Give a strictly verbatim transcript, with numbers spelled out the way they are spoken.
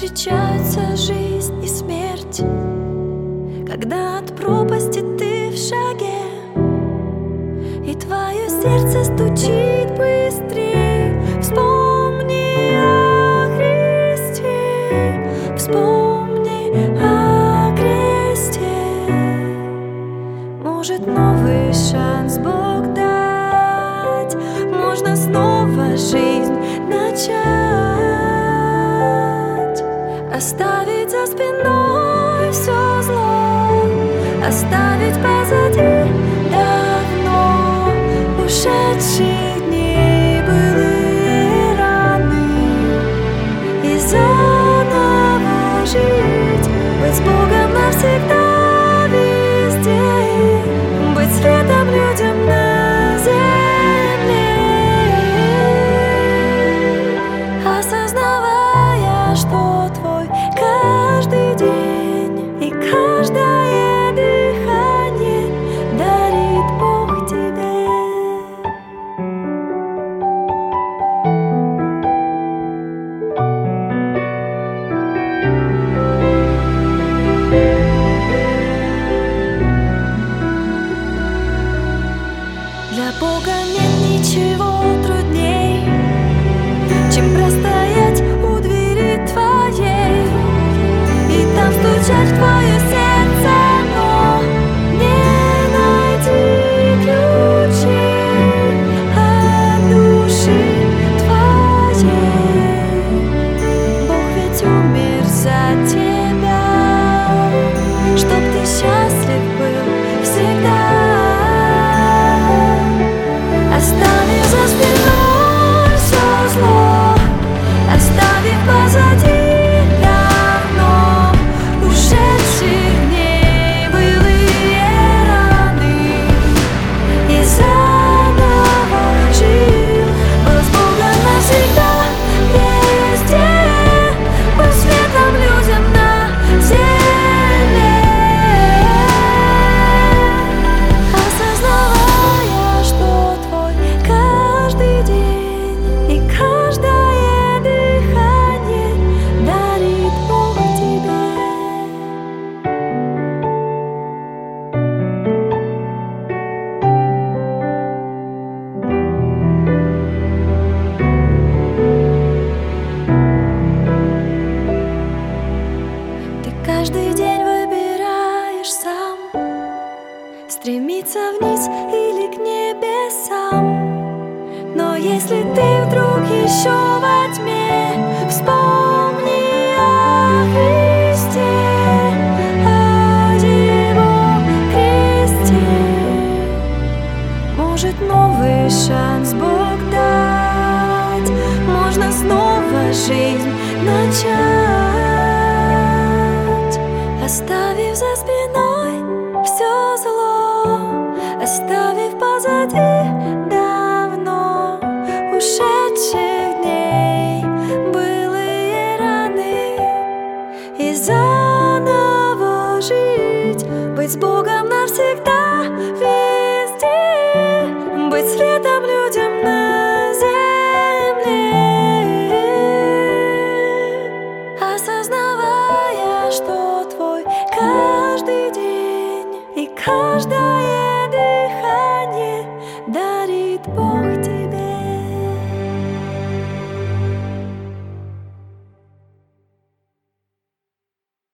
встречаются жизнь и смерть, когда от пропасти ты в шаге, и твое сердце стучит быстрее. Вспомни о Христе, вспомни о кресте. Может, новый шанс Бог дать, можно снова жизнь начать, оставить за спиной все зло, оставить позади давно ушедшие дни, былые раны, и заново жить, быть с Богом навсегда везде, быть светом людям на земле, осознавая, что твой каждый день и каждое дыхание дарит Бог тебе. Для Бога нет ничего трудней, чем простоять у двери твоей и там стучать в твое сердце, но не найти ключей от души твоей. Бог ведь умер за тебя, чтоб ты счастлив был всегда. Оставив за спиной все зло, оставив позади давно ушедших дней, былые раны, и заново жил, был с Богом навсегда везде, был светом людям на земле, осознавая, что твой каждый день и каждое дыхание дарит Бог тебе. Ты каждый день выбираешь сам, стремиться вниз или к небесам. Но если ты вдруг еще во тьме, вспомни о Христе, о Его кресте. Может, новый шанс Бог дать, можно снова жизнь начать, оставив за спиной все зло, оставив позади давно ушедших дней, былые раны, и заново жить, быть с Богом навсегда везде, быть светом людям на земле, осознавая, что твой каждый день и каждое